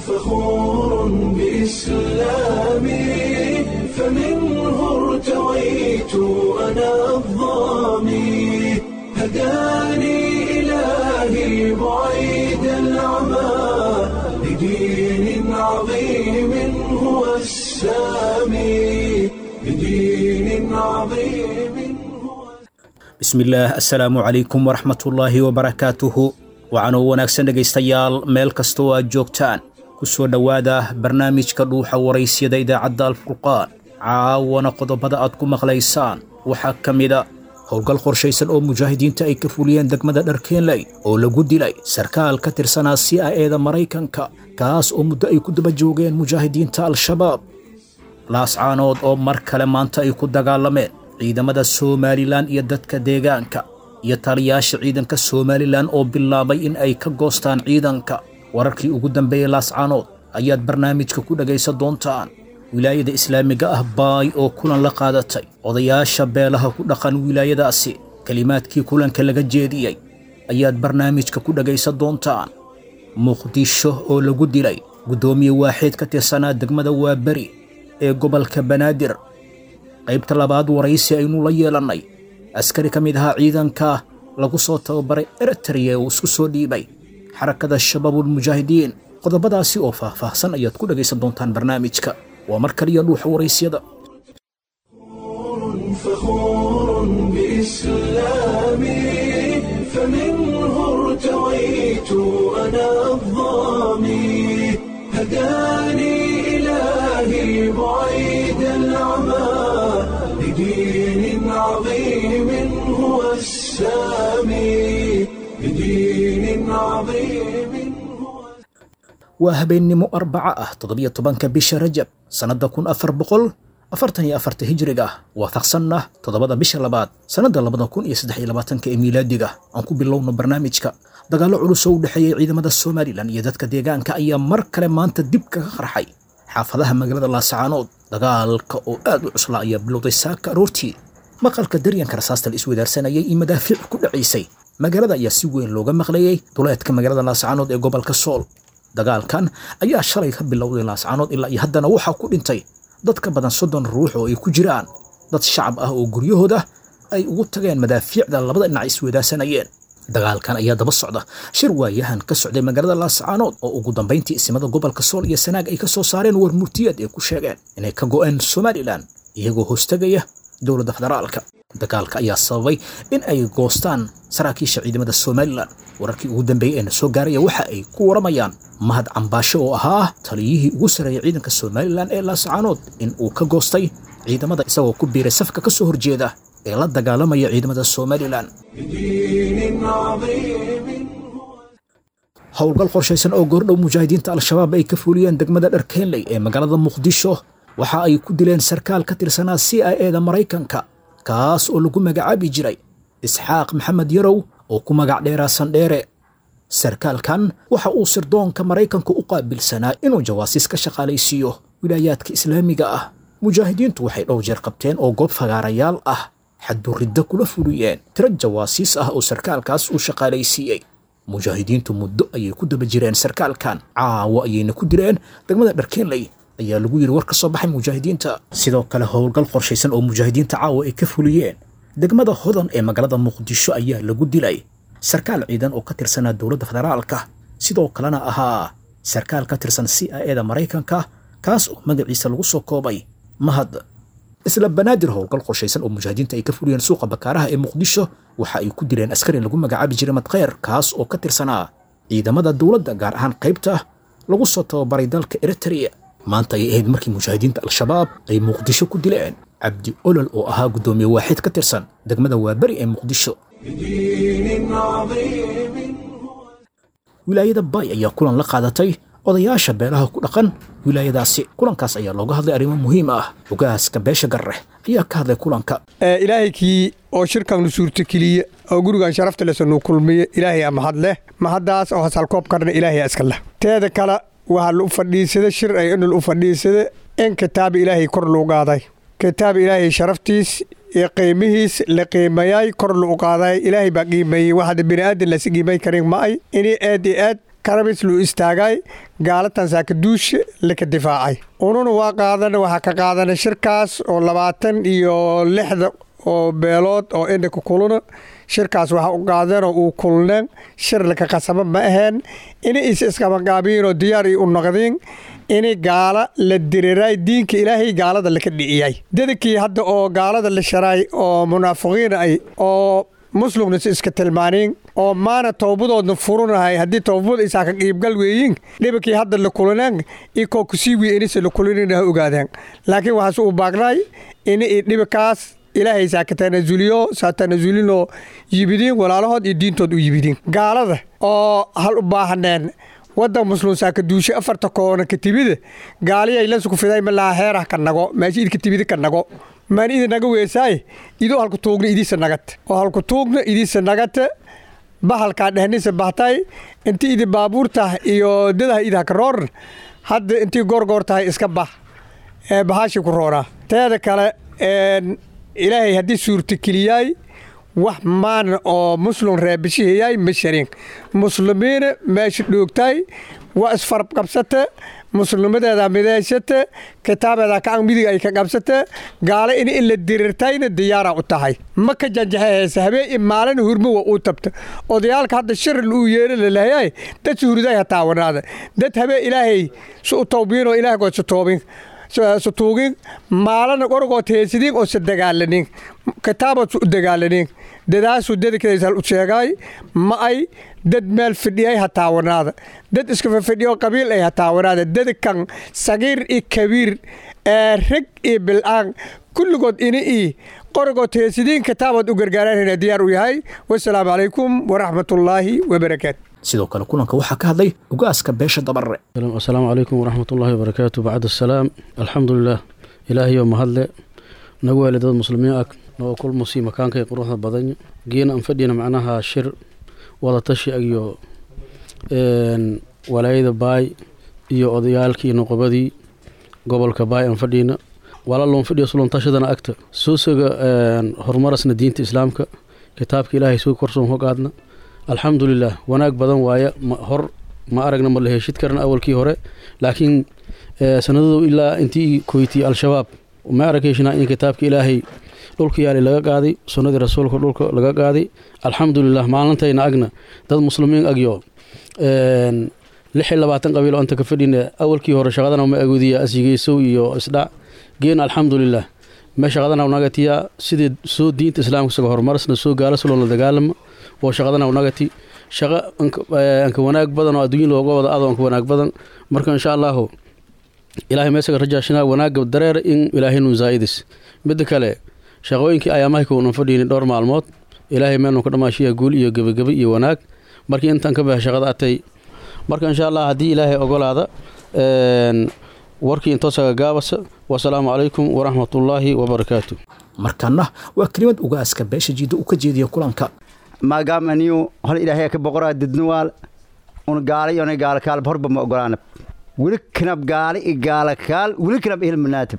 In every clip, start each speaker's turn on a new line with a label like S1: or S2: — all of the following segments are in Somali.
S1: فخور بإسلامي فمنه ارتويت أنا الضامي هداني إلهي بعيد العمى لدين عظيم هو السامي لدين عظيم
S2: بسم الله السلام عليكم ورحمة الله وبركاته وعنو وناكسن dhegaystayaal meel kastoo aad joogtaan ku soo dhawaada barnaamijka dhuuxa waraysyada idaacadda Al-Furqaan caawana qodobada aad ku maqlaysaan waxa kamida howlgal qorshaysan oo mujaahidiinta ay ka fuliyeen degmada Dharkeenley oo lagu dilay sarkaal ka tirsanaa CIA-da Mareykanka kaas oo muddo ay ku daba joogeen mujaahidiinta Al-Shabaab laascaanood oo mar kale maanta ay ku dagaalameen ciidamada Somaliland iyo dadka deegaanka iyo taliyaasha ciidanka Somaliland oo bilaabay in ay ka goostaan ciidanka wararkii ugu dambeeyay laascaanood ayaad barnaamijka ku dhagaysan doontaan wilaayada islaamiga ah baay oo kulan la qaadatay odayaasha beelaha ku dhaqan wilaayadaasi kalimaadkii kulanka laga jeediyay ayaad barnaamijka ku dhagaysan doontaan muqdisho oo lagu dilay gudoomiye waaxid ka tirsanaa degmada Waaberi ee gobolka Banaadir qaybta labaad waraysi aynu la yeelanay askari kamid ahaa ciidanka lagu soo tababaray Eritrea oo isku soo dhiibay xarakada Shabaabul Mujaahidiin qodobadaasi oo faahfaahsan ayaad ku dhagaysan doontaan barnaamijka waa mar kaliya dhuuxa waraysyada
S1: فخور بإسلامي فمنه ارتويت أنا الضامي هداني إلهي بعيد العمى لدين عظيم هو السامي لدين عظيم
S2: waa habeenimo arbaca ah 17 bisha Rajab sanada 1444 hijriga waafaqsanna 7 bisha labaad sanada 2023 ee miilaadiga aan ku bilowno barnaamijka dagaalo culus oo u dhaxeeyay ciidamada Somaliland iyo dadka deegaanka ayaa mar kale maanta dib kaga qarxay xaafadaha magaalada Laascaanood dagaalka oo aad u cusla ayaa bilowday saaka aroortii maqalka daryanka rasaasta la isweydaarsanayay iyo madaafiic ku dhacaysay magaalada ayaa si weyn looga maqlayay duleedka magaalada Laascaanood ee gobolka Sool dagaalkan ayaa shalay ka bilowday Laascaanood ilaa iyo haddana waxa ku dhintay dad ka badan 30 ruux oo ay ku jiraan dad shacab ah oo guryahooda ay ugu tageen madaafiicda labada dhinac isweydaarsanayeen dagaalkan ayaa daba socda shir waayahan ka socday magaalada Laascaanood oo ugu dambeyntii ismada gobolka Sool iyo Sanaag ay ka soo saareen war murtiyad ee ku sheegeen inay ka go'een Somaliland iyagoo hoostagaya dowladda federaalka dagaalka ayaa sababay in ay goostaan saraakiisha ciidamada Somaliland wararkii ugu dambeeyay ee soo gaaray waxa ay ku waramayaan mahad cambaasho oo ahaa taliyihii ugu sareeyay ciidanka Somaliland ee Laascaanood in uu ka goostay ciidamada isagoo ku biiray safka ka soo horjeeda ee la dagaalamaya ciidamada Somaliland howlgal qorshaysan oo goordhow mujaahidiinta Al-Shabaab ay ka fuliyeen degmada Dharkeenley ee magaalada Muqdisho waxa ay ku dileen sarkaal ka tirsanaa CIA-da Mareykanka kaas oo lagu magacaabi jiray Isxaaq Maxamed Yarow oo ku magac dheeraa Sandheere sarkaalkan waxa uu sirdoonka Mareykanka u qaabilsanaa inuu jawaasiis ka shaqaalaysiiyo wilaayaadka islaamiga ah mujaahidiintu waxay dhowr jeer qabteen oo goob fagaarayaal ah xadduridda kula fuliyeen tiro jawaasiis ah oo sarkaalkaas uu shaqaalaysiiyey mujaahidiintu muddo ayay ku daba jireen sarkaalkan caawa ayayna ku direen degmada Dharkeenley ayaa lagu yiri war ka soo baxay mujaahidiinta sidoo kale howlgal qorshaysan oo mujaahidiinta caawa ay ka fuliyeen degmada Hodan ee magaalada Muqdisho ayaa lagu dilay sarkaal ciidan oo ka tirsanaa dowladda federaalka sidoo kalena ahaa sarkaal ka tirsan CIA-da Mareykanka kaas oo magaciisa lagu soo koobay Mahad isla Banaadir howlgal qorshaysan oo mujaahidiinta ay ka fuliyeen suuqa Bakaaraha ee Muqdisho waxa ay ku dileen askari lagu magacaabi jiray Madqeer kaas oo ka tirsanaa ciidamada dowladda gaar ahaan qaybta lagu soo tababaray dalka Eritrea maanta ay ahayd markii mujaahidiinta Al-Shabaab ay Muqdisho ku dileen Cabdi Olol oo ahaa gudoomiye waaxid ka tirsan degmada Waaberi ee Muqdisho wilaayada Baay ayaa kulan la qaadatay odayaasha beelaha ku dhaqan wilaayadaasi kulankaas ayaa looga hadlay arrimo muhiim ah hogaaska beesha Garre ayaa ka hadlay kulanka
S3: ilaahayki oo shirkan suurta kaliya oo gurigan sharafta leh soo kulmiye ilaahay mahad leh mahadaas oo hasal koob karna ilaahay iska leh teeda kala waxa lu fadhiisada shir ay inuu fadhiisada in kitaab ilaahay kor loo qaaday kitaab ilaahay sharaftiis iyo qiimihiis la qiimayay kor loo qaaday ilaahay ba qiimayay waxa bini'aadin la sigiimay karin ma ay inay aad karabis luu istaagay gaalatan saakaduusha laka difaacay ununa waa qaadana waxaa ka qaadana shirkaas oo 26 oo beelood oo indhaka kuluna shirkaas waxaa u qaadeen oo uu kulneen shir laka qasaba ma aheen inay iskabangaabiin oo diyaar u noqdeen inay gaala la diriray diinka ilaahay gaalada laka dhiciyay dadkii hadda oo gaalada la sharay oo munaafiqiin ay oo muslimna iska tilmaaneen oo maana tawbadoodna furunahay haddii tawbad isaa ka qiibgal weeyin dhibkii hadda la kulaneen ikoo kusii weynisa la kulanina ogaadeen laakiin waxaas u baagnay inay dhibkaas ilaahay saakatana zuliyo saatana zulino yibidin walaalahood iyo diintood u yibidin gaalada oo hal u baahaneen wada muslim saakaduusha 4 koona ka tibida gaaliyay la isku fiday ma heerah ka nago meeshii ka tibida ka nago maan idin naga weesaay idoo halku tuugna idisa nagat oo halku tuugna idisa nagata bahalka dhahnisa bahtay intii idin baabuurta iyo dadaha idaha ka roor hadda intii goorgoor tahay iska bah bahaashi ku roona teeda kale ilaahay haddii suurta keliyay wax maan oo muslim reebishiyay masharin muslimiina meesha dhoogtay waa isfarb qabsata muslimadeeda mideysata kitaabeeda ka midig ay ka qabsata gaale in la dirirtayna diyaara u tahay ma ka janjaxaysa habeen maalin hurmo waa u tabta odayaalka hadda shir uu yeeray leeyahay dad suuriday hataa wanaada dad habeen ilaahay soo tawbiino ilaahay go toobin sutugin maalana qorgood heesidin oo sadagaalanin kitaabad u dagaalanin dadaasu dadkeeda u sheegay ma ay dad meel fidiyay hataa wanaada dad iska fidhiyo qabiil ay hataa wanaada dad kan sagiir iyo kabiir rag iyo bilaan kulligood inay qorgood heesidin kitaabad u gargaaraan diyaar u yahay wassalaamu calaykum waraxmatullaahi wabarakaatuh
S2: sidoo kale kulanka waxaa ka hadlay ugaaska beesha Dabarre.
S4: Assalaamu calaykum waraxmatullaahi wabarakaatuh bacda salaam alxamdulillaah ilaahay oo mahadle nagu waalidada muslimiin ah oo kul musiima kaankay quruxda badan geena aan fadhina macnaha shir wada tashi iyo walaayada baay iyo odayaalkii noqobadii gobolka baay aan fadhina walaaloon fadhiyo sulon tashadana agta soo soga horumarasna diinta islaamka kitaabka ilaahay soo korsoon hogaadna alxamdulillaah wanaag badan waaya hor ma aragna ma la heshid karna awalkii hore laakiin sanadadu ilaa intii koyti al-shabaab ma aragayshina in kitaabka ilaahay dhulka yaali laga qaaday sunnada rasuulka dhulka laga qaaday alxamdulillaah maalintayna agna dad muslimiin agyo 26 qabiil oo inta ka fadhina awalkii hore shaqadana ma agoodiya asigeyso iyo isdhac geen alxamdulillaah ma shaqadana nagatiya sidii soo diinta islaamka soo horumarsna soo gaala soo la dagaalamo oo shaqadana nagati shaqa anka wanaag badan oo adduunyo looga wada adoonka wanaag badan marka insha Allah ilaahay meesha rajaashina wanaag dareer in ilaahay nu zaayidis mid kale shaqooyinkii ayaamaha ku fadhiin dhowr maalmood ilaahay meelno ka dhamaashiya guul iyo gabagaba iyo wanaag markii intan ka baa shaqada atay marka insha Allah hadii ilaahay ogolaada warkii inta saga gaabasa wassalaamu calaykum waraxmatullaahi wabarakaatuh
S2: markana waa kelimad ugaaska beesha jiido u ka jeediyo kulanka
S5: maagaamaniyo hal ilaahay ka boqoraa didnuwaal un gaali iyo gaal kaal horba ma ogolaana wili kanab gaali iyo gaal kaal wili kanab ilmanaatib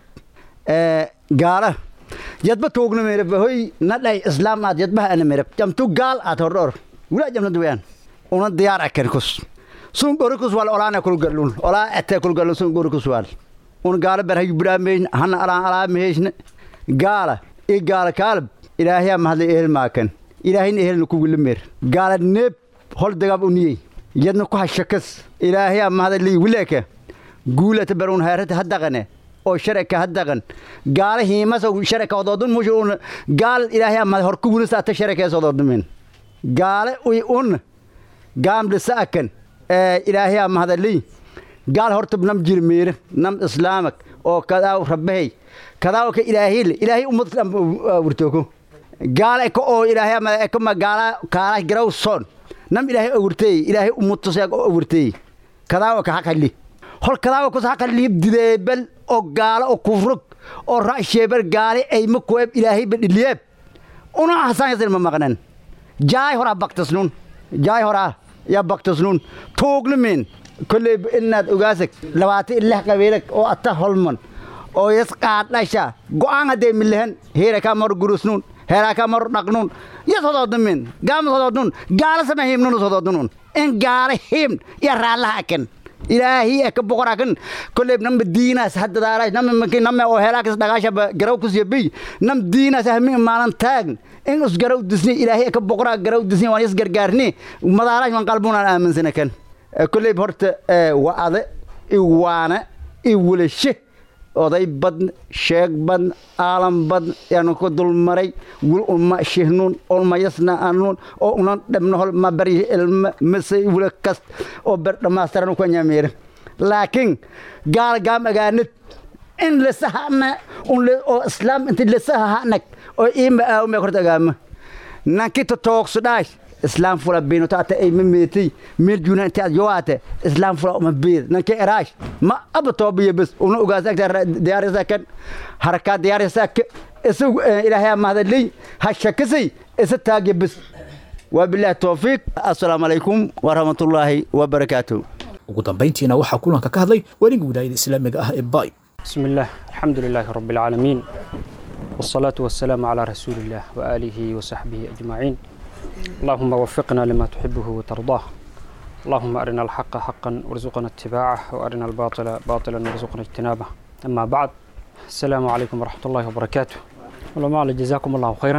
S5: gaala yadba toogna meerab hoy nadhay islaamaad yadba ana meerab jamtu gaal aad hordor wila jamna duwaan una diyaar akan kus sun gorikus wal olaana kul galun ola ate kul galun sun gorikus wal un gaala barhay buraameen hana ala meeshna gaala iyo gaal kaal ilaahay ma hadlay ilmaakan ilaahayna ehelna ku gulmeer gaala neeb hol dagab uniyay yadna ku hashakas ilaahay ma hadlay wiilaka guulata baruun hayrata hadaqane oo sharaka hadaqan gaalahi ma soo sharaka wadadun mujuun gaal ilaahay ma hor ku gulista ta sharaka soo dadmin gaala un gaam lisaakan ilaahay ma hadlay gaal horta nam jirmeer nam islaamak oo kada rabbahay kada oo ilaahay ummad wurtoko gaal ka oo ilaahay ma ka magaala kaala garaw son nam ilaahay awurtay ilaahay ummutusay awurtay kada oo ka xaqali hol kada oo ka xaqali dideebal oo gaala oo kufrug oo raasheebal gaali ay ma koob ilaahay badiliyab una xasan ma maqnan jaay hora baktasnun jaay hora ya baktasnun toognamin kulli inaad ogaasak 26 qabiilak oo ata holman oo yasqaad dhasha go'aan haday milahan heera ka mar gurusnun heera ka mar dhaqnun yasododmin gaam sododnun gaala samahimnun sododnun إن قارهم يا رالها كن إلهي كبقرة كن كل نم دينا سحد داراج نم ممكن نم أو هلاك سدقاشة بجروكس يبي نم دينا سهمين مالن تاج إن أس جرو دسني إلهي كبقرة جرو دسني وانيس جرجارني مداراج من قلبنا آمن سنة كن كل بهرت وعد إيوانا إيولشه oday badn sheeg badn aalam badn yaanu ku dulmaray wul umma shihnuun olma yasna anuun oo unan dhabno hol ma bari ilma masay wula kast oo bar dhamaastiran ku nyaameer laakiin gaal gaam agaanid in la sahana oo islaam inta la sahana oo iima aaw me korta gaam nankita tooqsadaay إسلام فلا بينه تأتي أي مميتي مليون تأتي جواته إسلام فلا مبيد نكى إراش ما أبطأ بس ونوجازك ديار ساكن حركات ديار ساكن إسوا إلهي ما هذا لي هالشكسي إستاجي بس وبالله التوفيق السلام عليكم ورحمة الله وبركاته
S2: ugu dambeyntiina waxaa kulanka ka hadlay wariga wilaayada islaamiga ah ee Baay
S6: بسم الله الحمد لله رب العالمين والصلاة والسلام على رسول الله وآله وصحبه أجمعين اللهم وفقنا لما تحبه وترضاه اللهم أرنا الحق حقا وارزقنا اتباعه وأرنا الباطل باطلا وارزقنا اجتنابه أما بعد السلام عليكم ورحمة الله وبركاته ولما جزاكم الله خيرا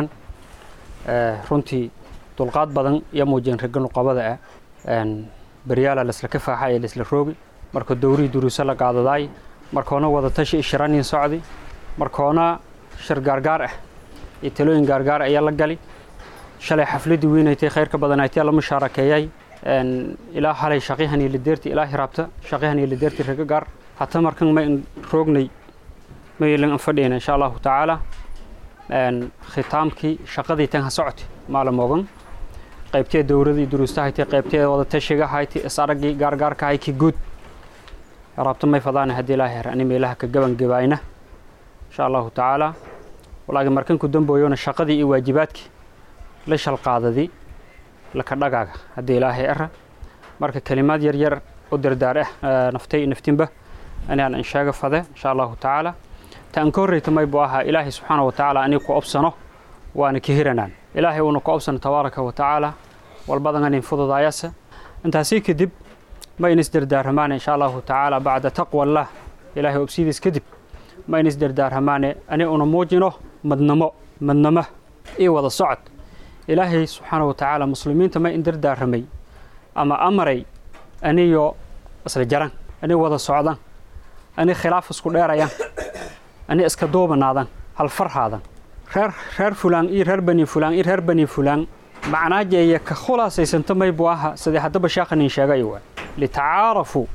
S6: runtii dulqaad badan iyo muujin raggan qabada بريالا لسلكفها حي لسلروبي مركو دوري دروس لا قادداي مركونا ودا تشي شرانين سعودي مركونا شر غارغار يتلوين غارغار ايا لا غلي شلي حفلدي وينيتي خيرك بدنايتي لا مشاركياي ان الى حالي شقيهني لديرتي الى هرابتا شقيهني لديرتي رغغار حتى مركن ما روغني ما يلن فدينا ان شاء الله تعالى ان ختامكي شقدي تن سعودي مالموغن qaybtee dawladii duruustahayti qaybtee wada tashiga hayti isaragi gaargaarka ay ki guud rabta may fadaan hadii ilaahay raani meelaha ka gaban gabayna insha Allah taala walaaga markan ku damboyona shaqadii iyo waajibaadkii la shal qaadadi la ka dhagaaga hadii ilaahay ara marka kalimaad yar yar oo dardaar ah naftinba anaan inshaga fada insha Allah taala tan korreeyta may baaha ilaahay subhanahu wa taala ani ku obsano waana ka hiranaan ilaahay uu ku obsano tabaaraka wa taala والبدن ينفض ضايسه انت سيك دب ما ينسدر دارهمان ان شاء الله تعالى بعد تقوى الله الهي وبسيدس كدب ما ينسدر دارهمان اني انا موجينو مدنمه اي ودا صعد الهي سبحانه وتعالى مسلمين ما اندر دارهمي اما امري انيو اصل جران اني ودا صعدان اني خلاف اسكو دheerayaan اني iska doobanaadaan hal farxaadan reer fulaan iyo reer bani fulaan iyo reer bani fulaan معناه جاي كخلاص يسنتمي بواها سدي حتى بشاخن ينشاغي وا لتعارفوا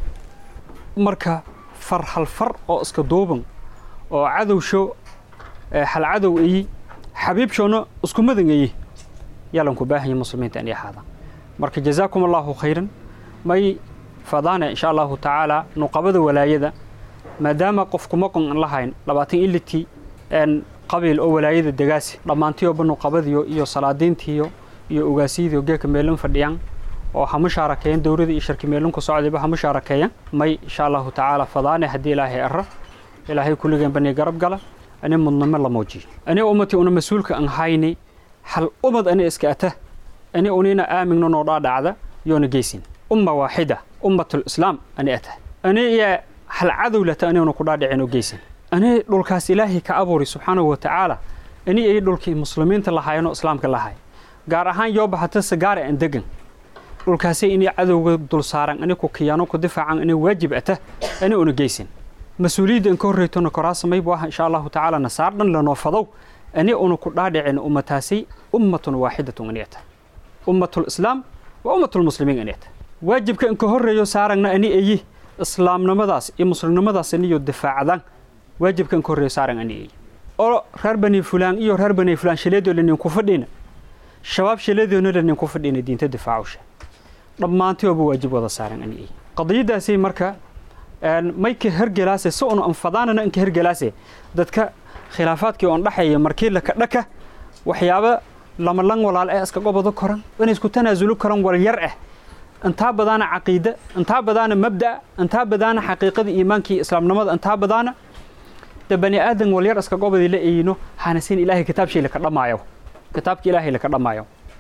S6: مركا فرح الفر او اسك دوبن او عدو شو حل عدو اي حبيب شونو اسكو مدنغي يلانكو باهي مسلمين تاني هذا مركا جزاكم الله خيرا ماي فضانا ان شاء الله تعالى نقبض ولايده ما دام قفكم مقن لهين 20 إلتي ان قبيل أو ولاية الدجاسي لما أنتيو بنو قبضيو إيو صلادين تيو إيو أجاسيديو جاك ميلون فديان أو همشاركين دوري شركة ميلون كصعد بها همشاركين ما إن شاء الله تعالى فضاني هدي إلهي أره إلهي كل جنب بني جرب قلا أنا من ضمن الله موجي أنا أمتي أنا مسؤول كأن هايني حل أمد أنا إسكاته أنا أنينا آمن نورا دعذا يون جيسين أمة واحدة أمة الإسلام أنا أته أنا يا حل عذولة أنا ونقول دعينو جيسين أنا دولكاس إلهي كأبوري سبحانه وتعالى أني أي دولكي مسلمين تلاهاينو إسلام كلاهاي قارهان يوب حتى سجارة عندكن دولكاسي إني عدو دول صارن أني كوكيانو كدفع عن أني واجب أته أني أنجيسين مسؤولية إن كوريتون كراس ما يبوها إن شاء الله تعالى نصارنا لنوفضوا أني أنو كرادة عن أمتاسي أمة واحدة أنيته أمة الإسلام وأمة المسلمين أنيته واجب كأن كهريو صارن أني أيه إسلام نمداس إيه مسلم نمداس أني يدفع عن واجب كان كوري سارن أني أو ربني فلان إيو ربني فلان شليدو لأنهم كفردين شباب شليدو لأنهم كفردين الدين تدفعوش لما أنتوا أبو واجب وضع سارن أني قضية داسي مركا أن ما يكهر جلاسة سؤنا أنفضانا إنك هر جلاسة دتك خلافات كي أن رحية مركيل لك وحيابة لما لان ولا الأسك قبض كرن ونسكت تنازلوا كرن واليرأه أنت بدانا عقيدة أنت بدانا مبدأ أنت بدانا حقيقة إيمانك إسلام نمط أنت بدانا بني آدم واليرأس كقبض إلى إنه حنسين إلهي كتاب شيء لك رمايو كتابك إلهي لك رمايو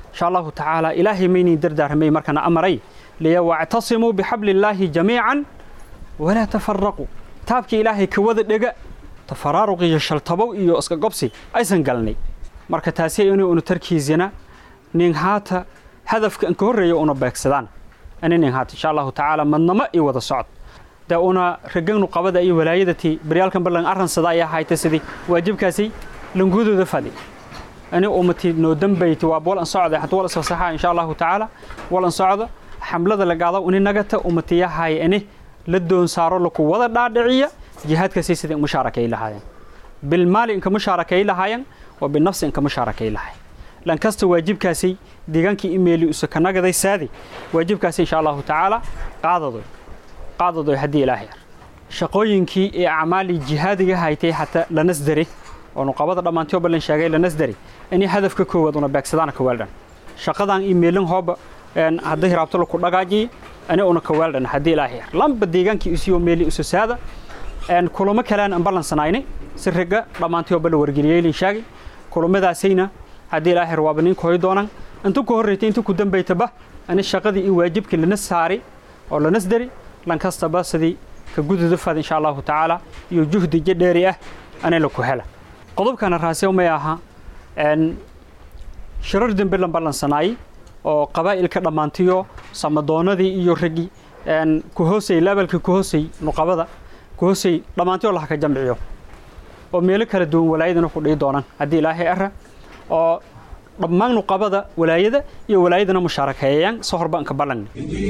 S6: insha allahu tacaala ilaahay maynii dardaarmay markana amaray liya wactasimuu bixablillaahi jamiican walaa tafaraquu taabkii ilaahay ka wada dhega tafaraaruq iyo shaltabow iyo iska gobsi aysan galnay marka taasi inuu tarkiisina nin haata hadafka an ka horeeyo una beegsadaan nin haata insha allahu tacaala madnama iyo wada socod da una raganu qabada iyo walaayadati baryaalkan ballan arransada ayaa hayta sidii waajibkaasi langudooda fadi ani ummati noo dambayti waa bool an socda hatta wala soo saxa insha allahu tacaala wala an socda xamlada la qaado in nagata ummati yahay ani la doon saaro laku wada dhaadhiciya jihaadkaasi sidii musharakay lahaayeen bil maali in ka musharakay lahaayeen wa bil nafsi in ka musharakay lahaayeen lan kasta waajibkaasi deegaankii email u sakanagaday saadi waajibkaasi insha allahu tacaala qaadado hadii ilaahay shaqooyinkii ee acmaali jihaadiga haytay hatta la nasdari oo nuqabada dhamaantii balan sheegay la nasdari in hadafka koowaad una beegsadaan ka weeldan shaqadan emailin hooba haddii raabto ku dhagaaji ana una ka weeldan hadii ilaahay lamba deegaankii isiyo meeli u saada kulamo kalaan an balan sanaynay sirriga dhamaantii bal wargeliyay in sheegay kulamadaasayna hadii ilaahay rawaabnin kooy doonaan inta ku horeeyay inta ku dambeeytaba ana shaqadii in waajibka lana saari oo la nasdari lan kasta baasadi ka gududa faad insha allahu tacaala iyo juhdi jadheeri ah ana la ku hela qodobkana raasiyo ma aha shirar dambe lan balan sanaay oo qabaa'ilka dhamaantiyo samadoonadii iyo ragi ku hoosay levelka ku hoosay nuqabada ku hoosay dhamaantiyo la ka jamciyo oo meel kala duwan walaayadana ku dhigi doonaan hadii ilaahay arra oo dhammaan nuqabada walaayada iyo walaayadana musharakaayaan soo horban ka balan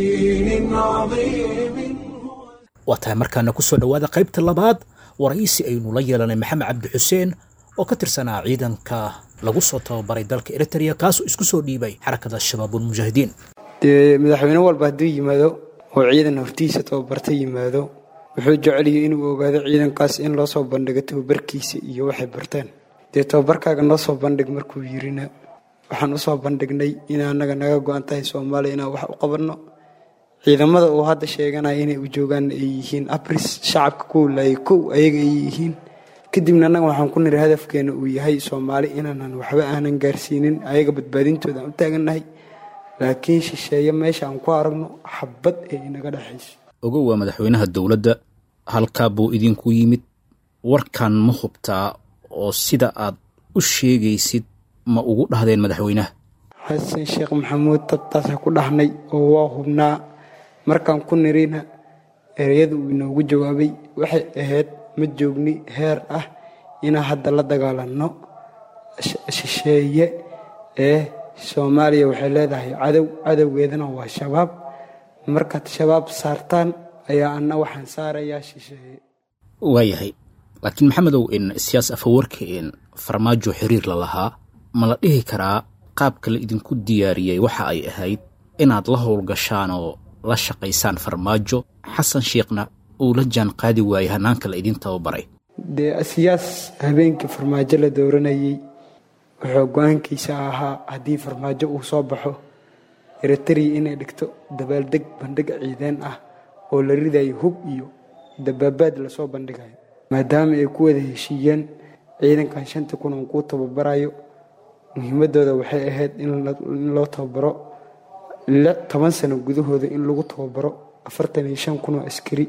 S2: wataa markaana ku soo dhawaada qaybta labaad waraysi aynu la yeelanay maxamed cabdi xuseen oo ka tirsanaa ciidanka lagu soo tababaray dalka Eritrea kaasoo isku soo dhiibay xarakada shabaabul mujaahidiin
S7: madaxweyne walba hadduu yimaado oo ciidan hortiisa tababarta yimaado wuxuu jecel yahay inuu ogaado ciidankaas in loo soo bandhigo tababarkiisa iyo waxay barteen tababarkaaga noo soo bandhig markuu yirina waxaan u soo bandhignay in anaga naga go'an tahay Soomaaliya inaan wax u qabanno ciidamada oo hadda sheeganaya inay u joogaan ay yihiin abris shacabka ku laay ku ayaga ay yihiin kadibna anaga waxaan ku niri hadafkeena uu yahay Soomaali inaan waxba aanan gaarsiinin ayaga badbaadintooda u taaganahay laakiin shisheeye meesha aan ku aragno xabad ay inaga dhaxayso
S2: ogow waa madaxweynaha dawladda halka buu idinku yimid warkan ma hubtaa oo sida aad u sheegaysid ma ugu dhahdeen madaxweynaha
S7: xasan sheekh maxamuud taas ku dhahnay oo waa hubnaa markaan ku nirina ereyadu uu inoogu jawaabay waxay ahayd ma joogni heer ah inaan hadda la dagaalanno shisheeye Soomaaliya waxay leedahay cadowgeedana waa shabaab markaad shabaab saartaan ayaa anna waxaan saarayaa shisheeye
S2: waayahay laakiin maxamedow in siyaas afawarka in farmaajo xiriir la lahaa ma la dhihi karaa qaabka la idinku diyaariyay waxa ay ahayd inaad la howlgashaan oo la shaqaysaan farmaajo xasan sheekhna uu la jaan qaadi waayay hanaanka la idin tababaray
S7: siyaas habeenkii farmaajo la dooranayay wuxuu go'aankiisa ahaa haddii farmaajo uu soo baxo Eritrea inay dhigto dabaaldeg bandhig ciidan ah oo la ridayo hub iyo dabaabad la soo bandhigayo maadaama ay ku wada heshiiyeen ciidankan 5,000 oo ku tababarayo muhiimadooda waxay ahayd in loo tababaro 10 sano gudahooda in lagu tababaro 45,000 oo askari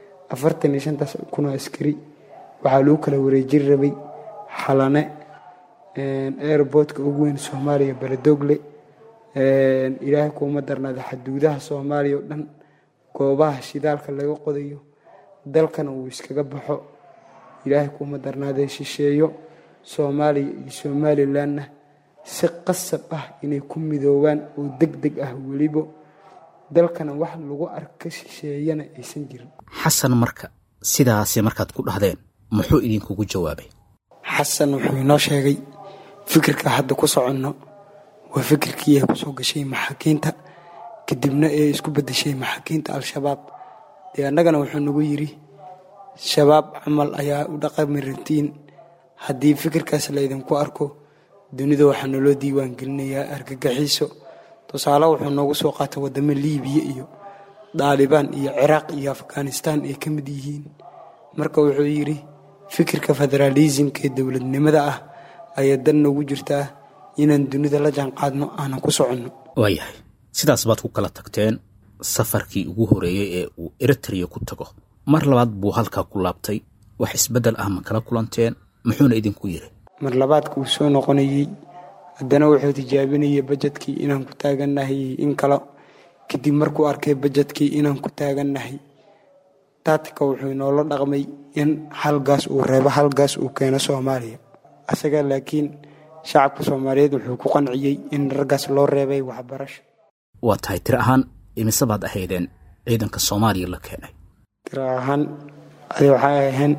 S7: 45,000 oo askari waxaa lagu kala wareejin rabay xalane airportka ugu weyn Soomaaliya Baladogle ilaahay kuma darnaada xuduudaha Soomaaliya oo dhan goobaha shidaalka laga qodayo dalkana uu iskaga baxo ilaahay kuma darnaada shisheeyo Soomaaliya iyo Somaliland si qasab ah inay ku midoobaan oo degdeg ah waliba dalkana wax lagu arko shisheeyana aysan jirin
S2: xasan marka sidaas markaad ku dhahdeen muxuu idinkugu jawaabay
S7: xasan wuxuu inoo sheegay fikirka hadda ku soconno waa fikirkii ku soo gashay maxaakiinta kadibna ay isku bedeshay maxaakiinta al-shabaab annagana wuxuu nagu yiri shabaab amal ayaa u dhaqami rantiin haddii fikirkaas la idinku arko dunida waxaa naloo diiwaan gelinayaa argagaxiso tusaale wuxuu noogu soo qaatay wadamo Liibiya iyo Daalibaan iyo Ciraaq iyo Afghanistan ay ka mid yihiin marka wuxuu yiri fikirka federalismka ee dawladnimada ah ayaa dan ugu jirtaa inaan dunida la jaan qaadno aanan ku soconno.
S2: waayahay sidaas baad ku kala tagteen safarkii ugu horeeyey ee uu Eritrea ku tago mar labaad buu halkaa ku laabtay wax isbeddel ah ma kala kulanteen muxuuna idinku yiri
S7: mar labaadka uu soo noqonayay haddana wuxuu tijaabinayay bajetkii inaan ku taagannahay in kale kadib markuu arkay bajetkii inaan ku taagannahay taatika wuxuu noola dhaqmay in halgaas uu reebo halgaas uu keeno Soomaaliya asaga laakiin shacabka Soomaaliyeed wuxuu ku qanciyay in raggaas loo reebay waxbarasho.
S2: waa tahay tir ahaan imise baad ahaydeen ciidanka Soomaaliya la keenay
S7: tir ahaan waxay ahayn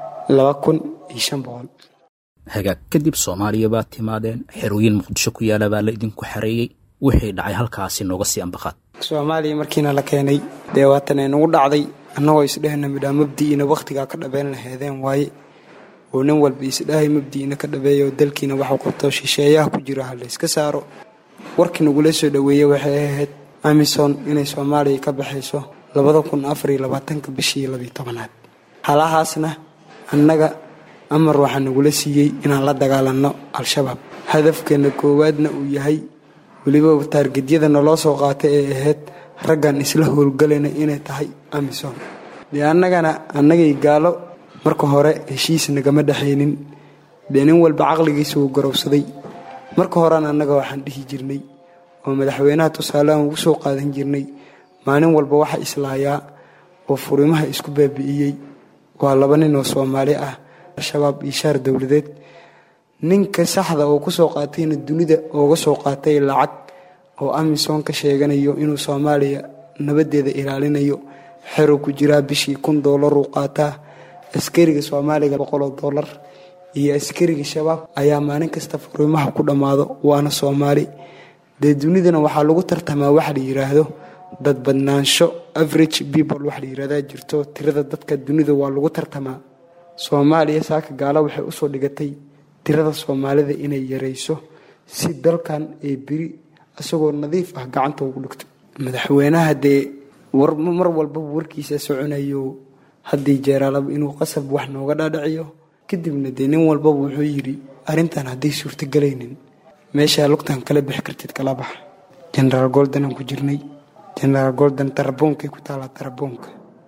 S7: 2500.
S2: hagaag kadib Soomaaliya baad timaadeen xerooyin Muqdisho ku yaala baa la idinku xareeyay wixii dhacay halkaasi nooga sii ambaqaad.
S7: Soomaaliya markiina la keenay deewaatan ay nagu dhacday annagoo isdhehna midhaa mabdiina waqtiga ka dhabeyn lahaydeen waaye oo nin walba isdhahay mabdiina ka dhabeeyo dalkiina waxa qabto shisheeyaha ku jira hal iska saaro warkii nagu la soo dhaweeyay waxay ahayd Amazon inay Soomaaliya ka baxayso 2024 bishii 12aad halahaasna annaga amar waxa nagu la siiyay inaan la dagaalanno al-shabaab hadafkeena koowaadna uu yahay waliba taargetyada naloo soo qaatay ee ahayd raggan isla howlgalayna inay tahay Amazon annagay gaalo marka hore heshiis nagama dhaxaynin nin walba caqligiisa uu garowsaday marka horena annaga waxaan dhihi jirnay oo madaxweynaha tusaale ugu soo qaadan jirnay maalin walba waxa islaayaa oo furimaha isku baabi'iyay waa 2 nin oo Soomaali ah shabaab iyo shaar dawladeed ninka saxda oo ku soo qaatayna dunida ooga soo qaatay lacag oo Amazon ka sheeganayo inuu Soomaaliya nabadeeda ilaalinayo xero ku jira bishii $1 uu qaataa askariga Soomaaliga $100 iyo askariga shabaab ayaa maalin kasta furimaha ku dhamaado waana Soomaali dunidana waxaa lagu tartamaa wax la yiraahdo dad badnaansho average people wax la yiraahdo jirto tirada dadka dunida waa lagu tartamaa Soomaaliya saaka gaala waxay u soo dhigatay tirada Soomaalida inay yareyso si dalkan ay biri asagoo nadiif ah gacanta ugu dhigto madaxweynaha mar walba warkiisa soconayo haddii jeeraalab inuu qasab wax nooga dhaadhiciyo kadibna nin walba wuxuu yiri arintan haddii suurta galaynin meesha lugtan kala bixi kartid kala bax General Golden ku jirnay General Golden Taraboonka ku taala Taraboonka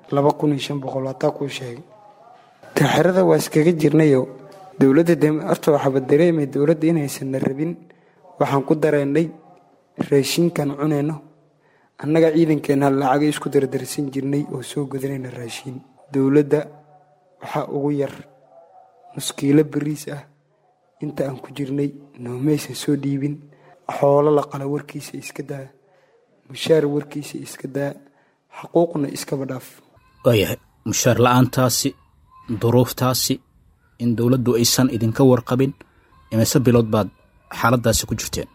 S7: 2500 ku sheegay taxirada waa iskaga jirnayo dawladda arto waxa dareemay dawladda inaysan rabin waxaan ku dareennay raashinkan cuneyno annaga ciidankeena lacag isku dardarsan jirnay oo soo godanayna raashin dawladda waxa ugu yar muskiilo bariis ah inta aan ku jirnay noomaysa soo dhiibin xoolo la qala warkiisa iska daa mushaar warkiisa iska daa xuquuqna iska badhaaf
S2: waayahay mushaar la'aantaasi duruuftaasi in dawladdu aysan idinka warqabin imise bilood baad xaaladaasi ku jirteen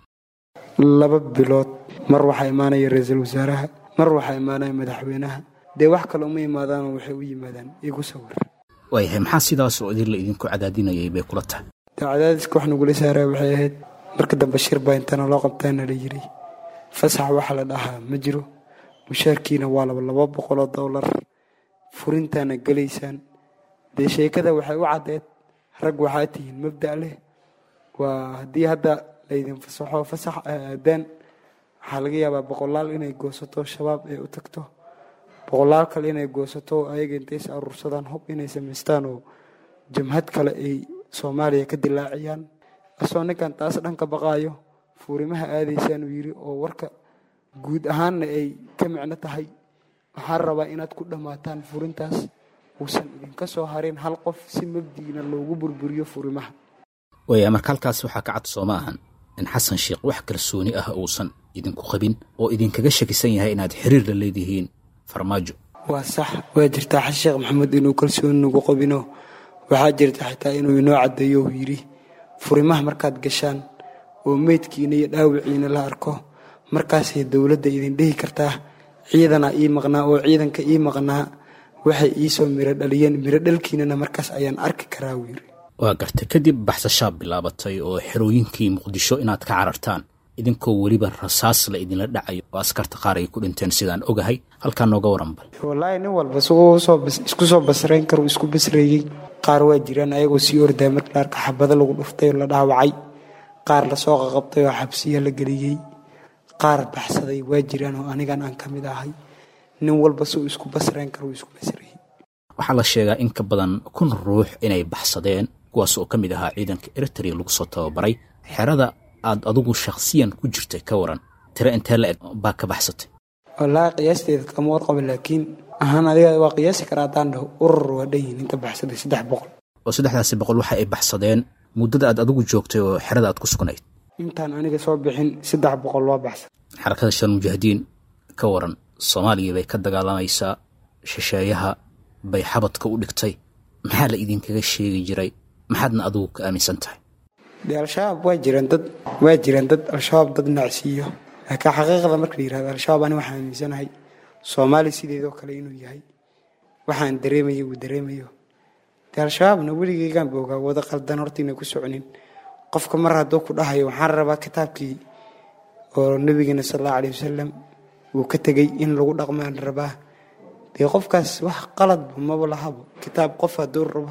S7: 2 bilood mar waxa imaanaya ra'iisul wasaaraha mar waxa imaanaya madaxweynaha wax kale uma imaadaan waxay u yimaadaan igu sawir
S2: waayahay maxaa sidaas oo idin la idinku cadaadinayay bay kula tahay
S7: cadaadiska wax nagu la saaray waxay ahayd marka dambe shir baa intana loo qabtaana la yiri fasax waxa la dhahaa ma jiro mushaarkiina waa $200 furintaana galeysaan sheekada waxay u cadeed rag waxaa tihiin mabda leh waa haddii hadda laydin fasaxo fasax aadaan waxaa laga yaabaa 100 inay goosato shabaab ay u tagto 100 kale inay goosato ayaga intay urursadaan hub inay samaystaan oo jamhad kale ay Soomaaliya ka dilaaciyaan asoo ninkan taas dhanka baqaayo furimaha aadaysaan uu yiri oo warka guud ahaanna ay ka micno tahay waxaan rabaa inaad ku dhamaataan furintaas uusan idinka soo harin hal qof si mabdiina loogu burburiyo furimaha
S2: waayahay marka halkaas waxaa ka cad Soomaaliya in Xasan Sheekh wax kalsooni ah uusan idinku qabin oo idinkaga shakisan yahay inaad xiriir la leedihiin farmaajo
S7: waa sax waa jirtaa Xasan Sheekh Maxamed inuu kalsooni nagu qabino waxaa jirta xitaa inuu inoo cadeeyo yiri furimaha markaad gashaan oo meedkiina iyo dhaawiciina la arko markaas ay dawladda idin dhihi kartaa ciidana ii maqnaa oo ciidanka ii maqnaa waxay ii soo miro dhaliyeen miro dhalkiinana markaas ayaan arki karaa wiir
S2: waa gartay kadib baxsashaab bilaabatay oo xerooyinkii Muqdisho inaad ka carartaan idinkoo waliba rasaas la idinla dhacayo oo askarta qaar ay ku dhinteen sidaan ogahay halka nooga waran bal
S7: wallahi nin walba isku soo basrayn karo isku basreeyay qaar waa jiraan ayagoo si orday marka qaarka xabada lagu dhuftay la dhaawacay qaar lasoo qaqabtay oo xabsiya la geliyey, qaar baxsaday waa jiraan oo anigan aan ka mid ahay. nin walba suu isku basrayn karo isku basrayay.
S2: waxaa la sheegaa in ka badan 1,000 ruux inay baxsadeen, kuwaas oo ka mid ahaa ciidanka Eritrea lagu soo tababaray. xerada aad adigu shakhsiyan ku jirtay ka waran, tira intee la eg baa ka baxsatay?
S7: wallaahi qiyaasteeda kama warqabo, laakiin ahaan adiga waa qiyaasi karaa haddaan dhaho urur waa dhan yihiin inta baxsaday 300.
S2: oo 300 waxa ay baxsadeen muddada aad adigu joogtay oo xerada aad ku sugnayd?
S7: intaan aniga soo bixin 300 waa baxsan.
S2: xarakada Shabaab Mujaahidiin ka waran, Soomaaliya bay ka dagaalamaysaa, shisheeyaha bay xabadka u dhigtay, maxaa la idinkaga sheegi jiray, maxaadna adigu ka aaminsan tahay?
S7: al-shabaab waa jiraan dad al-shabaab dad nacsiiyo, laakiin xaqiiqada marka la yiraahdo al-shabaab ani waxaan aaminsanahay Soomaali sideedoo kale inuu yahay. waxaan dareemayo al-shabaabna weligeygaan boogaa wada qaldan horta inay ku soconin. qofka mar hadduu ku dhahayo waxaan rabaa kitaabkii oo nabigeena sallallahu alayhi wasallam uu ka tegay in lagu dhaqmaan rabaa, dee qofkaas wax qalad maba lahabo. kitaab qof hadduu rabo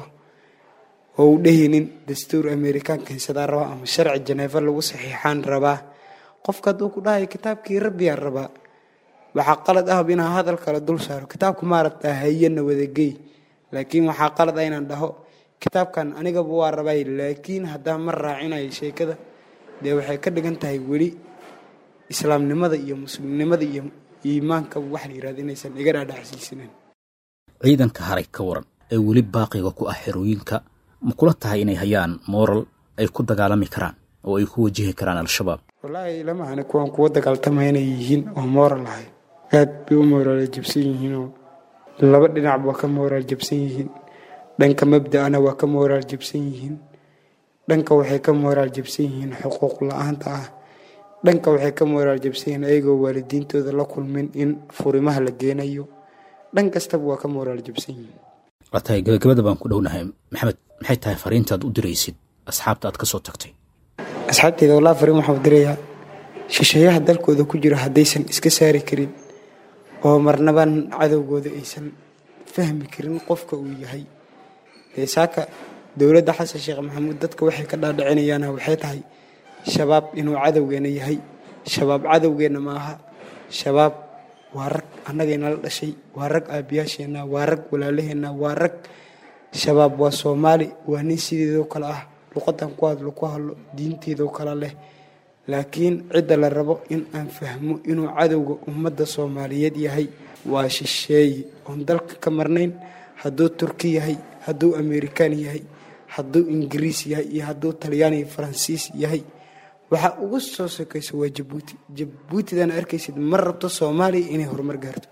S7: oo u dhehinin dastuur Amerikaanka haysadaa rabaa ama sharci Jeneefa lagu saxiixaan rabaa, qofka hadduu ku dhahayo kitaabkii rabbiyaan rabaa, waxaa qalad ah inaan hadal kale dul saaro. kitaabku maaragtaa hayana wadagey, laakiin waxaa qalad ah inaan dhaho kitaabkan anigaba waa rabay, laakiin haddaan mar raacinayo sheekada dee waxay ka dhigan tahay weli islaamnimada iyo muslimnimada iyo iimaanka wax la yiraahdo inaysan iga dhaadhacsiisanayn.
S2: ciidanka haray ka waran ee weli baaqiga ku ah xerooyinka, ma kula tahay inay hayaan moral ay ku dagaalami karaan oo ay ku wajihi karaan al-shabaab?
S7: wallaahi lama ahani kuwan kuwa dagaaltamaya inay yihiin oo moral ahay. aad bay u moral jabsan yihiin oo laba dhinac waa ka moral jabsan yihiin. dhanka mabda'ana waa ka moral jabsan yihiin, dhanka waxay ka moral jabsan yihiin xuquuq la'aanta ah, dhanka waxay ka moral jabsan yihiin ayagoo waalidiintooda la kulmin in furimaha la geenayo. dhan kastaba waa ka moral jabsan yihiin.
S2: watay gabagabada baan ku dhownahay. maxamed, maxay tahay fariintaad u diraysid asxaabta aad ka soo tagtay?
S7: asxaabteeda wallaahi fariin waxaan u dirayaa shisheeyaha dalkooda ku jira haddaysan iska saari karin oo marnaban cadowgooda aysan fahmi karin qofka uu yahay. saaka dowladda xasan sheekh maxamuud dadka waxay ka dhaadhicinayaan waxay tahay shabaab inuu cadowgeena yahay. shabaab cadowgeena maaha. shabaab waa rag annagayna la dhashay, waa rag aabiyaasheenna, waa rag walaalaheenna, waa rag. shabaab waa Soomaali, waa nin sideedoo kale ah, luqadan ku hadlo ku hadlo, diinteedoo kale leh. laakiin cidda la rabo in aan fahmo inuu cadowga ummadda Soomaaliyeed yahay waa shisheeye oon dalka ka marnayn. hadduu Turki yahay, hadduu Amerikaan yahay, hadduu Ingiriis yahay iyo hadduu Talyaani iyo Faransiis yahay, waxa ugu soo sokaysa waa Jabuutidana arkaysid ma rabto Soomaaliya inay horumar gaarto.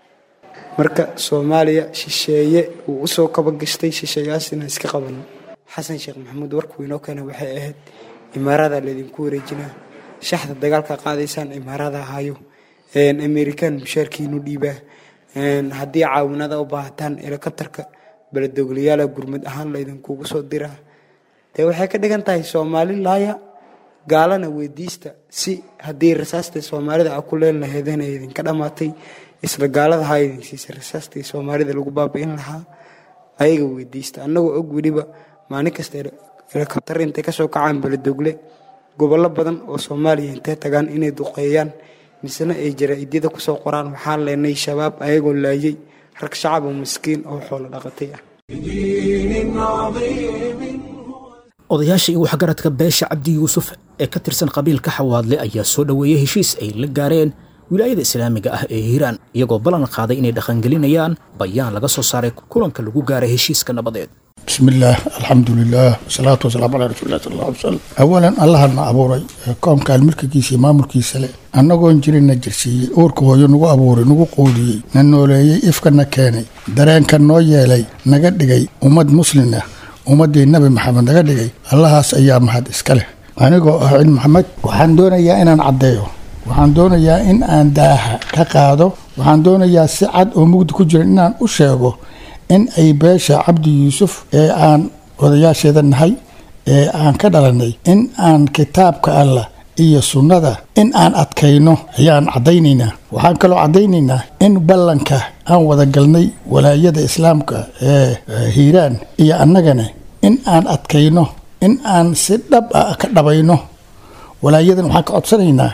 S7: marka Soomaaliya shisheeye uu u soo kaba gashtay, shisheeyaasina iska qabano. xasan sheekh maxamuud warku inoo keenay waxay ahayd imaarada leedinku wareejinaa, shaxda dagaalka qaadaysaan imaarada hayo, Amerikaan mushaarkiinu dhiibaa, haddii caawinada u baahataan helikabtarka baladogliyaala gurmad ahaan laydinkugu soo diraa. dee waxay ka dhigan tahay Soomaali laaya gaalana weydiista, si haddii rasaasta Soomaalida a ku leen lahaydeen ay idinka dhammaatay, isla gaalada ha idin siisay rasaastii Soomaalida lagu baabi'in lahaa, ayaga weydiista. annagoo og weliba maalin kasta helikabtar intay ka soo kacaan baladogle gobollo badan oo Soomaaliya intay tagaan inay duqeeyaan, misna ay jaraa'idyada ku soo qoraan waxaan leenay shabaab ayagoo laayay rag shacab oo miskiin oo xoolo dhaqatay ah.
S2: odayaasha iyo waxgaradka beesha Cabdi Yuusuf ee ka tirsan qabiilka Xawaadle ayaa soo dhaweeyay heshiis ay la gaareen wilaayada islaamiga ah ee Hiiraan, iyagoo ballan qaaday inay dhaqangelinayaan bayaan laga soo saaray kulanka lagu gaaray heshiiska nabadeed.
S8: بسم الله الحمد لله والصلاة والسلام على رسول الله صلى الله عليه وسلم. أولا الله المعبوري كون كان ملك كيسي ما ملك كيسي أنا قون جري نجرسي أورك هو ينقو أبوري نقو قودي ننولي إفكنا كاني درين كان نويا لي نقد لي أمد مسلمة أمد النبي محمد نقد لي الله أيام هاد إسكاله أنا قو محمد وحندونا يا إن نعديه وحندونا يا إن أنداها كقاعدو وحندونا يا سعد ومجد كجر إن أشيبه in ay beesha Cabdi Yuusuf ee aan odayaasheeda nahay ee aan ka dhalanay in aan kitaabka Allah iyo sunnada in aan adkayno ayaan cadaynaynaa. waxaan kaloo cadaynaynaa in ballanka aan wada galnay walaayada islaamka ee Hiiraan iyo annagana in aan adkayno, in aan si dhab ah ka dhabayno walaayadan waxaan ka codsanaynaa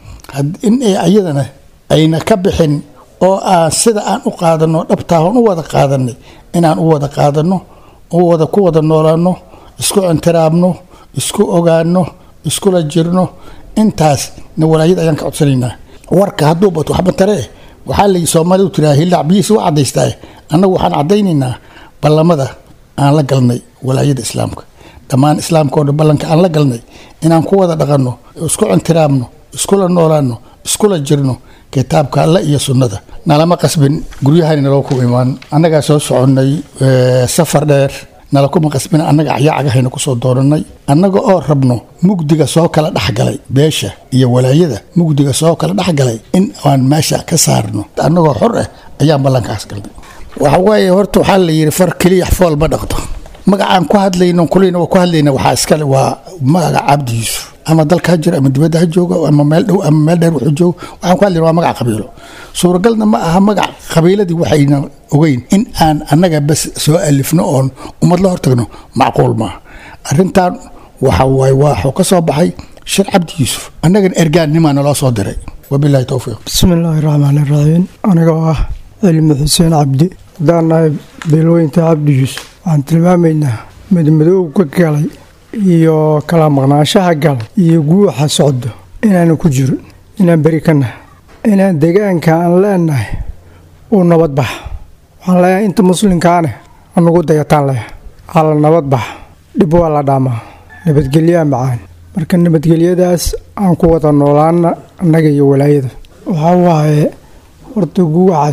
S8: in ay ayadana ayna ka bixin oo aan sida aan u qaadano dhabtaahan u wada qaadanay inaan u wada qaadano ku wada noolaano isku intiraabno isku ogaano iskula jirno intaasna walaayada ayaan ka codsanaynaa warka hadduu bato waxba taree waxaa la Soomaalidu tiraa hilac biis waa cadaystaa annagu waxaan cadaynaynaa ballamada aan la galnay walaayada islaamka dhammaan islaamka oo ballanka aan la galnay inaan ku wada dhaqanno isku intiraabno iskula noolaano iskula jirno kitaabka Allah iyo sunnada nalama qasbin guryahan naloo ku imaan annaga soo soconay safar dheer nala kuma qasbin annaga ayagahayna ku soo dooranay annaga oo rabno mugdiga soo kala dhaxgalay beesha iyo walaayada mugdiga soo kala dhaxgalay in aan meesha ka saarno annagoo xor ah ayaan ballankaas galnay waxa weeye horta waxaa la yiri far kaliya fool ma dhaqdo magacaan ku hadlayno kulina ku hadlayna waxa iskale waa magaca Cabdi Yuusuf ama dalka jira ama dibadda jooga ama meel dhow ama meel dheer wuxuu joogo waxaan ku hadlaynaa waa magac qabiilo suuragalna ma aha magac qabiiladii waxayna ogeyn in aan annaga bas soo alifno oon ummad la hortagno macquul ma arrintan waxa way waxa ka soo baxay shir Cabdi Yuusuf annaga ergaannimo nala soo diray wabillahi tawfiiq
S9: bismillaahir rahmaanir rahiim aniga ah Cilmi Xuseen Cabdi daanaay beelweynta Cabdi Yuusuf aan tilmaamaynaa madmadow ka galay iyo kala maqnaanshaha gal iyo guuxa socdo inaan ku jiro inaan bari kana inaan deegaanka aan leenahay oo nabad bax waxaan leeyahay inta muslimkaana anagu dayataan leeyahay ala nabad bax dib waa la dhaamaa nabadgelyo macaan marka nabadgelyadaas aan ku wada noolaana annaga iyo walaayada waxa waaye horta guuxa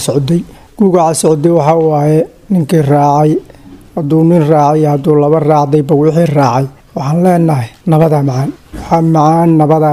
S9: socday waxa waaye ninkii raacay hadduu nin raacay hadduu laba raacdayba wixii raacay waxaan leenahay nabada macaan waxaa macaan nabada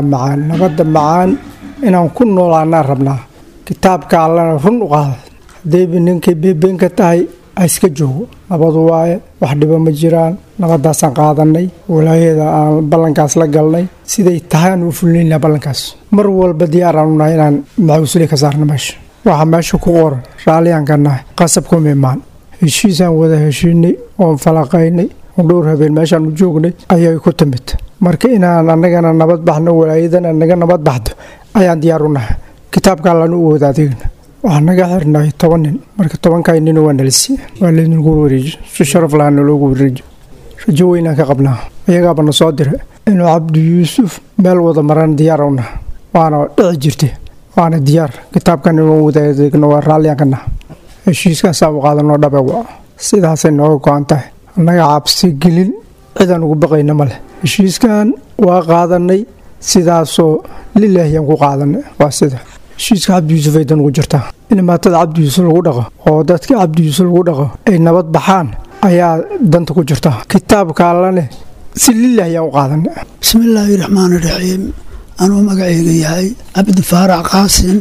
S9: macaan inaan ku noolaanaan rabnaa kitaabka allana run u qaada haddayba ninkay beebeen ka tahay iska joogo nabadu waaye wax dhiba ma jiraan nabadaasaan qaadanay walaayada aan ballankaas la galnay siday tahay aan u fulinaynaa ballankaas mar walba diyaaraan u nahay inaan maxuusli ka saarno meesha waxa meesha ku qoran raalliyaan ka nahay qasab kuma imaan heshiisaan wada heshiinay oon falaqaynay oo dhowr habeen meeshaan u joognay ayay ku timid marka inaan annagana nabad baxno walaayadan annaga nabad baxdo ayaan diyaar u nahay kitaabka allana u wada adeegna waxaan naga xirnay 10 nin marka 10 nin waa nalisi waa leedin guur wareeji si sharaf lahayn loogu wareeji rajo weyn ka qabnaa ayaga bana soo diray inuu Cabdi Yuusuf meel wada maran diyaar u nahay waana dhici jirtay waana diyaar kitaabkan inuu wada adeegno waa raalliyaan ka nahay heshiiskaas aan qaadano dhabaga sidaas ay nooga go'an tahay annaga cabsi gelin ciidan ugu baqayna male heshiiskan waa qaadanay sidaasoo lilaahi aan ku qaadanay waa sida heshiiska Cabdi Yuusuf ay dan ugu jirtaa in maatada Cabdi Yuusuf lagu dhaqo oo dadka Cabdi Yuusuf lagu dhaqo ay nabad baxaan ayaa danta ku jirta kitaabka allana si lilaahi aan u qaadanay
S10: bismillaahir rahmaanir rahiim anuu magacayga yahay Cabdi Faarax Qaasin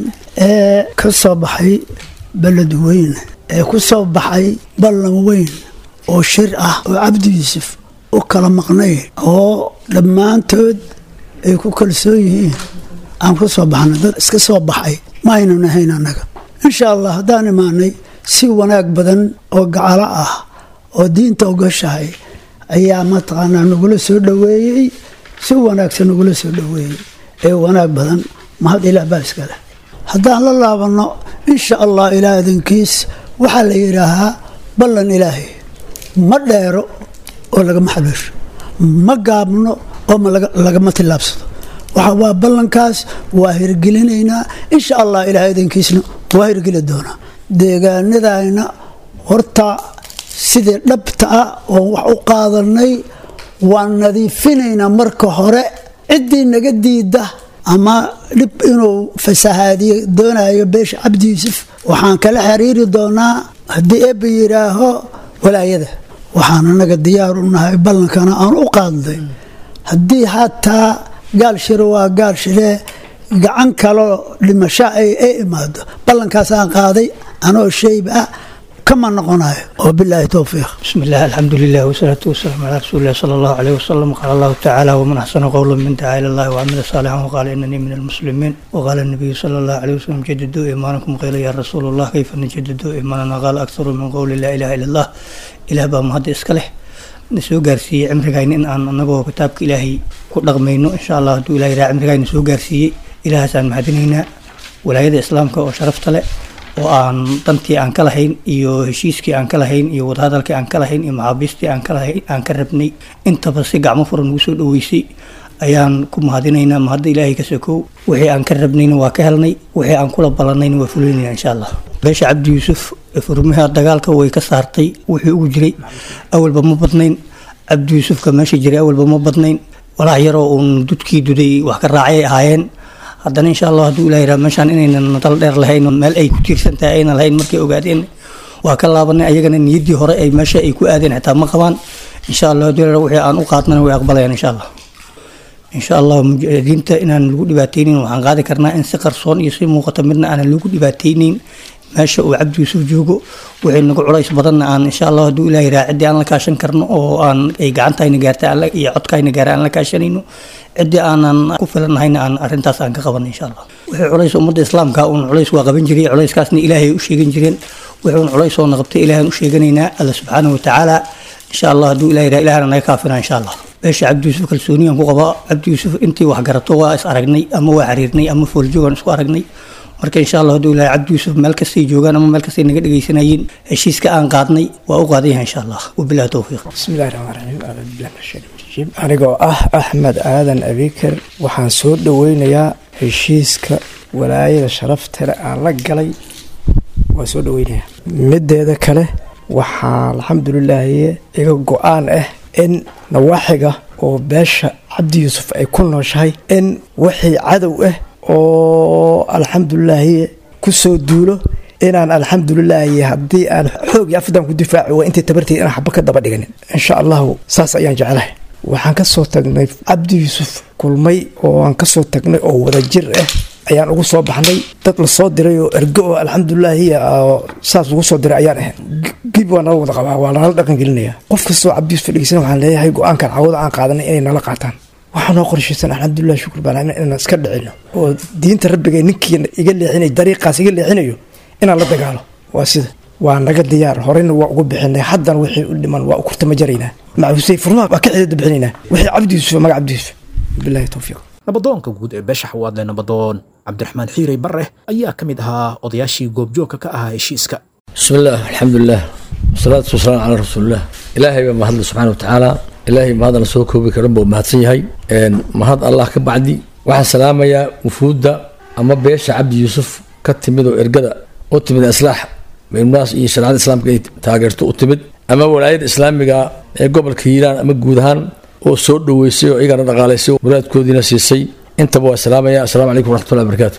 S10: ka soo baxay balad weyn ku soo baxay ballan weyn oo shir ah oo Cabdi Yuusuf u kala maqnay oo dhammaantood ay ku kalsoon yihiin aan ku soo baxnay dad iska soo baxay ma aynu nahayn annaga insha Allah haddaan imaanay si wanaag badan oo gacala ah oo diinta uga shahay ayaa mataqaanaa nagula soo dhaweeyey si wanaagsan nagula soo dhaweeyey ee wanaag badan mahad ilaah baa iska leh haddaan la laabano insha Allah ilaa idinkiis waxaa la yidhaahaa ballan ilaahay ma dheero oo lagama xabeesho ma gaabno oo lagama tillaabsado waxa waa ballankaas waa hirgelinaynaa insha Allah ilaa idinkiisna waa hirgeli doonaa deegaanadayna horta sidii dhabta ah oo wax u qaadanay waan nadiifinaynaa marka hore ciddii naga diida ama dhib inuu fasahaadiyo doonayo beesha Cabdi Yuusuf waxaan kala xiriiri doonaa haddii eebba yidhaaho walaayada waxaan anaga diyaar u nahay ballankana aan u qaadnay haddii hataa gaal shiro waa gaal shiree gacan kaloo dhimasho ay imaado ballankaas aan qaaday anoo shayba كما نقناه وبالله توفيق.
S11: بسم الله الحمد لله والصلاة والسلام على رسول الله صلى الله عليه وسلم. قال الله تعالى ومن أحسن قولا من دعا إلى الله وعمل صالحا وقال إنني من المسلمين. وقال النبي صلى الله عليه وسلم جددوا إيمانكم قيل يا رسول الله كيف نجدد إيماننا قال أكثر من قول لا إله إلا الله إله با مهد إسكاله nasoo gaarsiiyey cimrigayna in aan anagoo kitaabka ilaahay ku dhaqmayno insha allah hadduu ilahay raa cimrigayna soo gaarsiiyey ilahaasaan mahadinaynaa walaayada islaamka oo sharafta leh oo aan dantii aan ka lahayn iyo heshiiskii aan ka lahayn iyo wadahadalkii aan ka lahayn iyo maxaabiistii aan ka rabnay intaba si gacmo furan ugu soo dhaweysay ayaan ku mahadinaynaa mahadda ilaahay ka sokow wixii aan ka rabnayna waa ka helnay wixii aan kula ballanayna waa fulinayna insha allah beesha cabdi yuusuf furmaha dagaalka way ka saartay wixii ugu jiray awalba ma badnayn cabdi yuusufka meesha jiray awalba ma badnayn walaah yaroo uun dudkii duday wax ka raacay ahaayeen haddana insha allah hadduu ilahay raa meeshaan inaynan dal dheer lahayn meel ay ku tiirsan tahay aynan lahayn markay ogaadeen waa ka laabanay ayagana niyaddii hore ay meesha ay ku aadeen xitaa ma qabaan insha allah hadduu ilahay wixii aan u qaadnana way aqbalayaan insha allah mujaahidiinta inaan lagu dhibaataynin waxaan qaadi karnaa in si qarsoon iyo si muuqata midna aanan lagu dhibaataynin meesha uu cabdi yuusuf joogo wixii nagu culays badanna aan insha allah hadduu ilaahay raa ciddii aan la kaashan karno oo aan ay gacantayna gaarta iyo codkayna gaara aan la kaashanayno ciddii aanan ku filannahayna aan arrintaas aan ka qabanno insha allah wixii culays ummadda islaamka uun culays waa qaban jiray culayskaasna ilaahay u sheegan jireen wixii uun culays oo naqabtay ilaahay u sheeganaynaa alla subxaanahu watacaala insha allah hadduu ilaahay raa ilaahana naga kaafina insha allah beesha cabdi yuusuf kalsooniyaan ku qabaa cabdi yuusuf intii wax garato waa is aragnay ama waa xiriirnay ama fooljogaan isku aragnay marka insha allah hadduu ilaahay cabdi yuusuf meel kastay joogaan ama meel kastay naga dhegaysanayeen heshiiska aan qaadnay waa u qaadan yahay insha allah wabillahi towfiiq
S12: bismillahi rahmaani rahiim anigoo ah axmed aadan abikar waxaan soo dhaweynayaa heshiiska walaayada sharafta leh aan la galay waa soo dhaweynayaa mideeda kale waxaa alxamdulilaahi iga go-aan ah in nawaaxiga oo beesha cabdi yuusuf ay ku nooshahay in wixii cadow ah oo alxamdulilaahi ku soo duulo inaan alxamdulilaahi haddii aan xoog iyo afdaan ku difaaci waa intay tabartay inaan xaba ka daba dhiganin insha allahu saas ayaan jeclahay waxaan ka soo tagnay cabdi yuusuf kulmay oo aan ka soo tagnay oo wadajir ah ayaan ugu soo baxnay dad la soo diray oo ergo oo alxamdulilaahi saas ugu soo diray ayaan ahayn gib waa nala wada qabaa waa nala dhaqan gelinayaa qof kastoo cabdi yuusuf dhegeysan waxaan leeyahay go-aankan cawada aan qaadanay inay nala qaataan waxaa noo qorshaysan alxamdulilah shukur baan inaan iska dhicino oo diinta rabbiga ninkii iga leexinay dariiqaas iga leexinayo inaan la dagaalo waa sida waa naga diyaar horeyna waa ugu bixinay haddana wixii u dhiman waa u kurtama jaraynaa macusey furmaha waa ka cidada bixinaynaa wixii cabdi yuusuf magac cabdi yuusuf billahi towfiiq
S2: nabadoonka guud ee beesha xawaadle nabadoon cabdiraxmaan xiirey barre ayaa ka mid ahaa odayaashii goobjoogka ka ahaa heshiiska
S13: bismillaah alxamdulilah wasalaatu wasalaamu calaa rasuulilah ilaahay baa mahadle subxaana watacaala ilaahay mahadana soo koobi karan buu mahadsan yahay mahad allah ka bacdi waxaan salaamayaa wufuudda ama beesha cabdi yuusuf ka timid oo ergada u timid islaax naas iyo shareecada islaamka ay taageerto u timid ama walaayada islaamiga ee gobolka hiiraan ama guud ahaan oo soo dhaweysay oo iyagana dhaqaalaysay muraadkoodiina siisay intaba waa salaamaya assalaamu calaykum waraxmatullahi wabarakaatu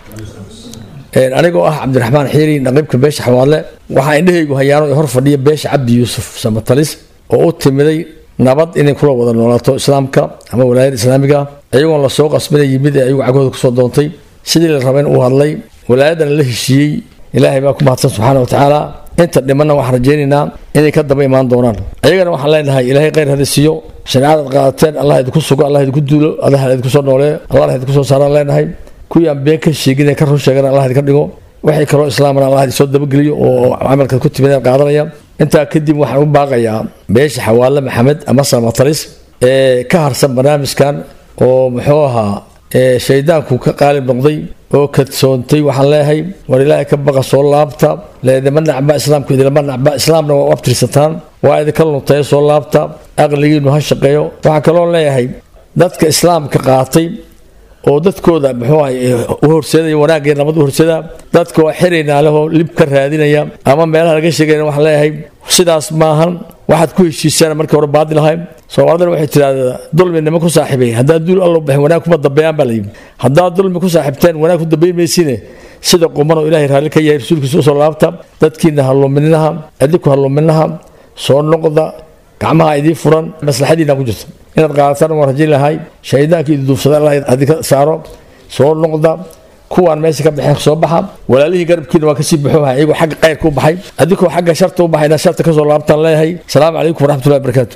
S13: anigoo ah cabdiraxmaan xiiri naqibka beesha xawaadle waxaa indhahaygu hayaano hor fadhiya beesha cabdi yuusuf samatalis oo u timiday nabad inay kula wada noolaato islaamka ama walaayada islaamiga iyagoon lasoo qasbinay yimid ee ayagu cagooda kusoo doontay sidii la rabayn uu hadlay walaayadana la heshiiyey ilaahay baa ku mahadsan subxaana watacaala inta dhimanna waxaan rajaynaynaa inay ka daba imaan doonaan ayagana waxaan leenahay ilaahay khayr hada siiyo shareecadaad qaadateen allah idinku sugo allah idinku duulo allah idinku soo nooleeyo allah idinku soo saaraan leenahay kuwii aan been ka sheegin ee ka run sheegana allah idinka dhigo waxay kaloo islaamana allah idin soo dabageliyo oo camalkaad ku timideen qaadanaya intaa kadib waxaan u baaqayaa beesha xawaale maxamed ama samatalis ee ka harsan barnaamijkan oo muxuu ahaa shaydaanku ka qaalib noqday oo kadsoontay waxaan leeyahay war ilaahay ka baqa soo laabta leedama nacba islaamku idilama nacba islaamna waa u abtirsataan waa idinka luntay soo laabta aqligiinu ha shaqeeyo waxaan kaloo leeyahay dadka islaamka qaatay oo dadkooda muxuu ahay u horseedaya wanaaggeena nabad u horseeda dadka waa xiraynaa lehoo lib ka raadinaya ama meelaha laga sheegayna waxaan leeyahay sidaas maahan waxaad ku heshiisaan markii hore baadil ahay soomaalidana waxay tidhahdaa dulmi nima ku saaxiibay haddaad duul allo baxin wanaag kuma dambeeyaan baa layidhi haddaad dulmi ku saaxiibteen wanaag ku dambeyn maysine sida quman oo ilaahay raalli ka yahay rasuulkiisa usoo laabta dadkiina halluuminaha adinku halluuminaha soo noqda gacmaha idiin furan maslaxadiina ku jirta inaad qaadataan waan rajayn lahay shaydaanka idin duufsada allah adinka saaro soo noqda kuwaan meesha ka baxeen soo baxa walaalihii garabkiina waa kasii baxo iyagoo xagga qayrka u baxay adinkoo xagga sharta u baxayna sharta kasoo laabtaan leeyahay asalaamu calaykum waraxmatullahi wabarakaatu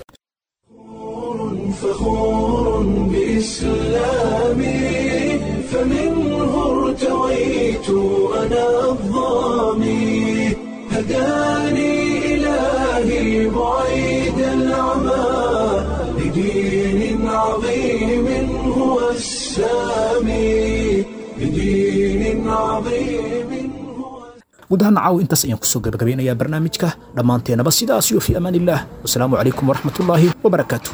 S1: فخور بإسلامي فمنه ارتويت أنا الظامي هداني إلهي بعيد العمى بدين عظيم
S2: guud ahaan caaw intaas ayaan kusoo gabagabeynayaa barnaamijka dhammaanteenaba sidaas iyo fi amaan illah wasalaamu calaykum waraxmatullaahi wabarakaatu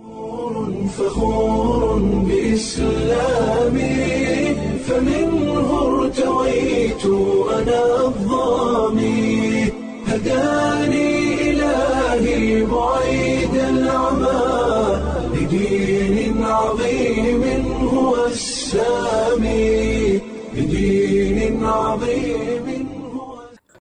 S1: فخور بإسلامي فمنه ارتويت أنا الظامي هداني إلهي بعيد العمى لدين عظيم هو السامي بدين عظيم